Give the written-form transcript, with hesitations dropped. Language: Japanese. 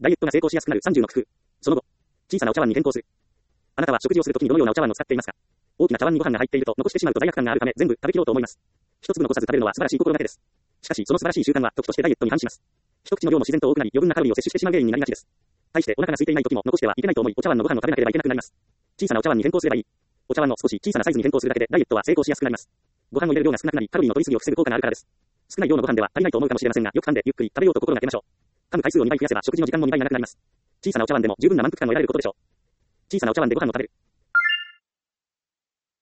ダイエットが成功しやすくなる30の工夫。その後、小さなお茶碗に変更する。あなたは食事をするときにどのようなお茶碗を使っていますか？大きな茶碗にご飯が入っていると残してしまうと罪悪感があるため全部食べきろうと思います。一粒残さず食べるのは素晴らしい心がけです。しかし、その素晴らしい習慣は時としてダイエットに反します。一口の量も自然と多くなり、余分なカロリーを摂取してしまう原因になりがちです。対してお腹が空いていない時も残してはいけないと思い、お茶碗のご飯を食べなければいけなくなります。小さなお茶碗に変更すればいい。お茶碗の少し小さなサイズに変更するだけでダイエットは成功しやすくなります。ご飯を入れる量が少なくなり、カロリーの取りすぎを防ぐ効果があるからです。少ない量のご飯では足りないと思うかもしれませんが、よく噛んでゆっくり食べようと心がけましょう。噛む回数を2倍増やせば食事の時間も2倍長くなります。小さなお茶碗でも十分な満腹感を得られることでしょう。小さなお茶碗でご飯を食べる。